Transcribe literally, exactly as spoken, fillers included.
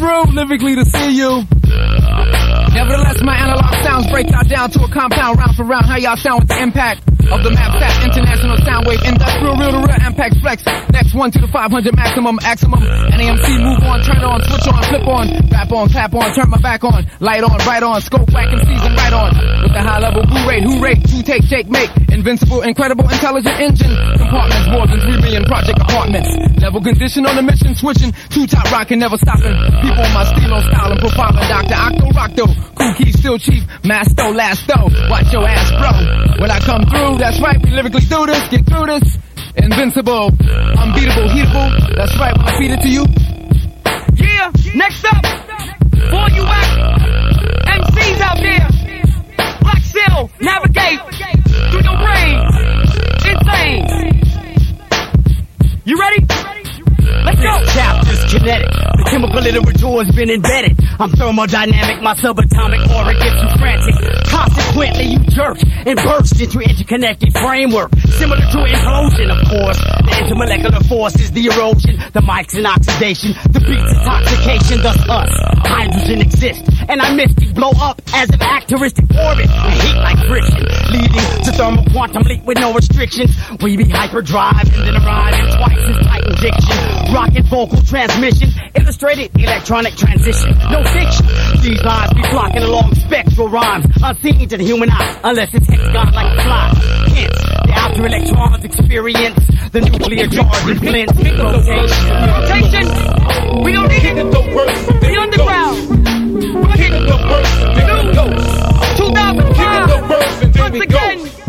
through, lyrically to see you. Nevertheless, my analog sounds break out down to a compound, round for round. How y'all sound with the impact of the map fat international sound wave, industrial, real to real, impact flex. Next one to the five hundred maximum, maximum. N A M C, move on, turn on, switch on, flip on, rap on, clap on, turn my back on, light on, right on, scope, whack and season, right on. With the high level boo rate, who rate, two take, shake, make, invincible, incredible, intelligent engine. Compartments, more than three million project apartments. Level condition on the mission, switching, two top rockin', never stopping. People on my stilo, style and profiling, Doctor Octo, Rocto, cool key, still chief, masto, lasto. Watch your ass, bro. When I come through, that's right, we lyrically do this, get through this. Invincible, unbeatable, heatable. That's right, when I feed it to you. Yeah, next up, for you M Cs out there. Black Seal, navigate through your brain. Insane. You ready? Let's go. This chapter's kinetic. The chemical literature has been embedded. I'm thermodynamic, my subatomic aura gets you frantic. Consequently, you jerk and burst into interconnected framework. Similar to implosion, of course. The intermolecular force is the erosion. The mic's in oxidation. The beat's intoxication, thus us. Hydrogen exists. And I mystic blow up as an acteristic orbit. And heat like friction, leading to thermal quantum leap with no restrictions. We be hyperdrive and then arrive in twice as tight injection. Rocket vocal transmission, illustrated electronic transition. No fiction. These lines be flocking along spectral rhymes, unseen to the human eye, unless it's hexagon like a fly. Hence, the outer electrons experience the nuclear charge and blends. Rotation. We don't need it.